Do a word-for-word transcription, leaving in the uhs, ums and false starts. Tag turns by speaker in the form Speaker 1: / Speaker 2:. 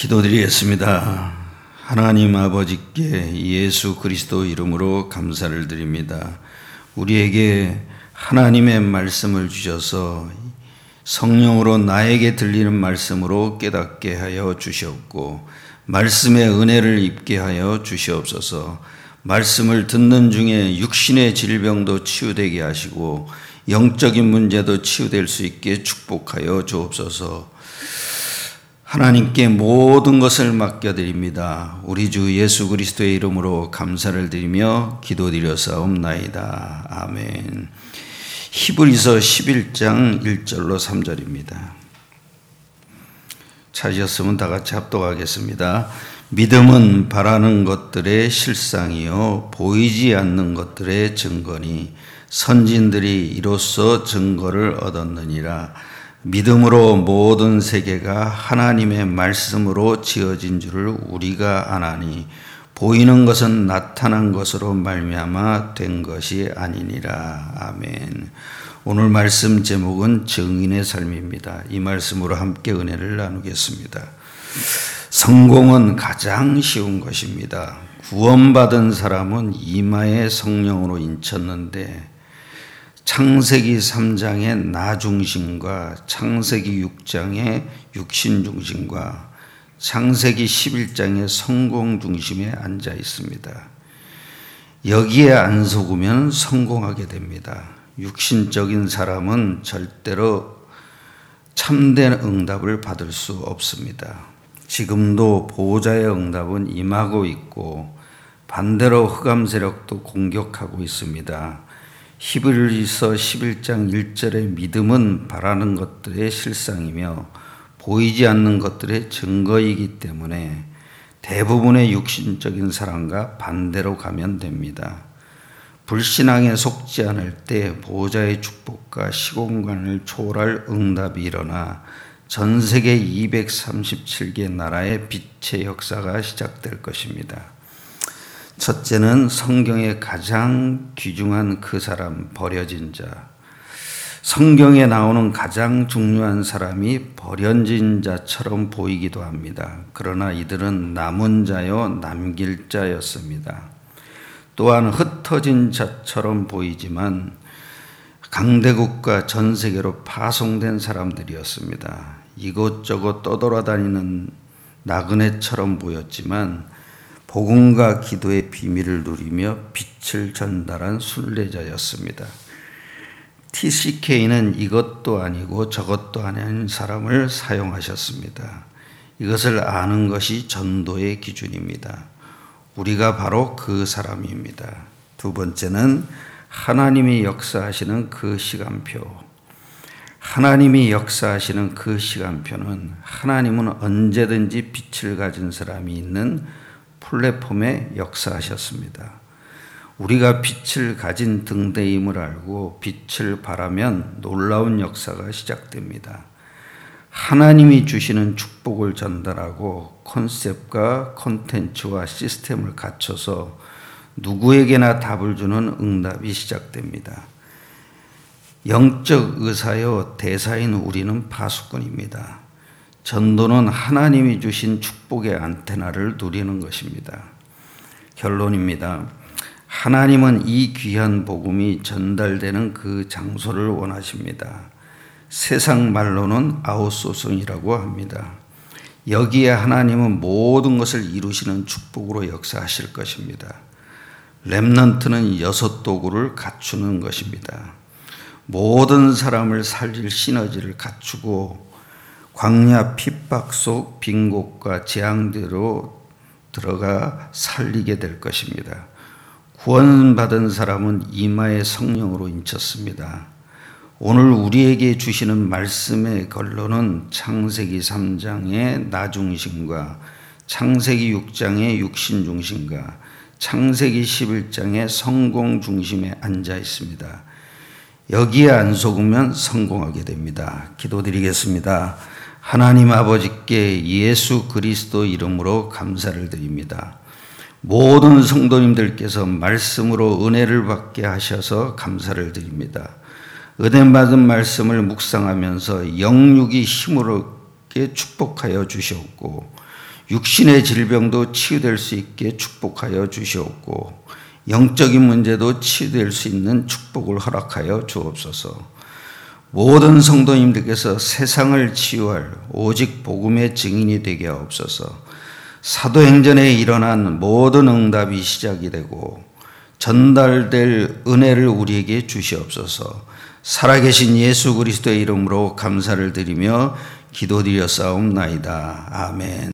Speaker 1: 기도드리겠습니다. 하나님 아버지께 예수 그리스도 이름으로 감사를 드립니다. 우리에게 하나님의 말씀을 주셔서 성령으로 나에게 들리는 말씀으로 깨닫게 하여 주시옵고 말씀의 은혜를 입게 하여 주시옵소서. 말씀을 듣는 중에 육신의 질병도 치유되게 하시고 영적인 문제도 치유될 수 있게 축복하여 주옵소서. 하나님께 모든 것을 맡겨드립니다. 우리 주 예수 그리스도의 이름으로 감사를 드리며 기도드려사옵나이다. 아멘. 히브리서 십일 장 일 절로 삼 절입니다. 찾으셨으면 다 같이 합독하겠습니다. 믿음은 바라는 것들의 실상이요 보이지 않는 것들의 증거니 선진들이 이로써 증거를 얻었느니라. 믿음으로 모든 세계가 하나님의 말씀으로 지어진 줄을 우리가 아나니 보이는 것은 나타난 것으로 말미암아 된 것이 아니니라. 아멘. 오늘 말씀 제목은 증인의 삶입니다. 이 말씀으로 함께 은혜를 나누겠습니다. 성공은 가장 쉬운 것입니다. 구원받은 사람은 이마에 성령으로 인쳤는데 창세기 삼 장의 나 중심과 창세기 육 장의 육신 중심과 창세기 십일 장의 성공 중심에 앉아 있습니다. 여기에 안 속으면 성공하게 됩니다. 육신적인 사람은 절대로 참된 응답을 받을 수 없습니다. 지금도 보호자의 응답은 임하고 있고 반대로 흑암 세력도 공격하고 있습니다. 히브리서 십일 장 일 절의 믿음은 바라는 것들의 실상이며 보이지 않는 것들의 증거이기 때문에 대부분의 육신적인 사람과 반대로 가면 됩니다. 불신앙에 속지 않을 때 보호자의 축복과 시공간을 초월할 응답이 일어나 전 세계 이백삼십칠 개 나라의 빛의 역사가 시작될 것입니다. 첫째는 성경의 가장 귀중한 그 사람, 버려진 자. 성경에 나오는 가장 중요한 사람이 버려진 자처럼 보이기도 합니다. 그러나 이들은 남은 자요 남길 자였습니다. 또한 흩어진 자처럼 보이지만 강대국과 전 세계로 파송된 사람들이었습니다. 이곳저곳 떠돌아다니는 나그네처럼 보였지만 복음과 기도의 비밀을 누리며 빛을 전달한 순례자였습니다. 티씨케이는 이것도 아니고 저것도 아닌 사람을 사용하셨습니다. 이것을 아는 것이 전도의 기준입니다. 우리가 바로 그 사람입니다. 두 번째는 하나님이 역사하시는 그 시간표. 하나님이 역사하시는 그 시간표는 하나님은 언제든지 빛을 가진 사람이 있는 플랫폼에 역사하셨습니다. 우리가 빛을 가진 등대임을 알고 빛을 바라면 놀라운 역사가 시작됩니다. 하나님이 주시는 축복을 전달하고 컨셉과 콘텐츠와 시스템을 갖춰서 누구에게나 답을 주는 응답이 시작됩니다. 영적 의사요 대사인 우리는 파수꾼입니다. 전도는 하나님이 주신 축복의 안테나를 누리는 것입니다. 결론입니다. 하나님은 이 귀한 복음이 전달되는 그 장소를 원하십니다. 세상 말로는 아웃소싱이라고 합니다. 여기에 하나님은 모든 것을 이루시는 축복으로 역사하실 것입니다. 렘넌트는 여섯 도구를 갖추는 것입니다. 모든 사람을 살릴 시너지를 갖추고 광야 핍박 속 빈곳과 재앙대로 들어가 살리게 될 것입니다. 구원받은 사람은 이마에 성령으로 인쳤습니다. 오늘 우리에게 주시는 말씀의 결론은 창세기 삼 장의 나 중심과 창세기 육 장의 육신 중심과 창세기 십일 장의 성공 중심에 앉아 있습니다. 여기에 안 속으면 성공하게 됩니다. 기도드리겠습니다. 하나님 아버지께 예수 그리스도 이름으로 감사를 드립니다. 모든 성도님들께서 말씀으로 은혜를 받게 하셔서 감사를 드립니다. 은혜 받은 말씀을 묵상하면서 영육이 힘으로 축복하여 주셨고 육신의 질병도 치유될 수 있게 축복하여 주시옵고 영적인 문제도 치유될 수 있는 축복을 허락하여 주옵소서. 모든 성도님들께서 세상을 치유할 오직 복음의 증인이 되게 하옵소서. 사도행전에 일어난 모든 응답이 시작이 되고 전달될 은혜를 우리에게 주시옵소서. 살아계신 예수 그리스도의 이름으로 감사를 드리며 기도드렸사옵나이다. 아멘.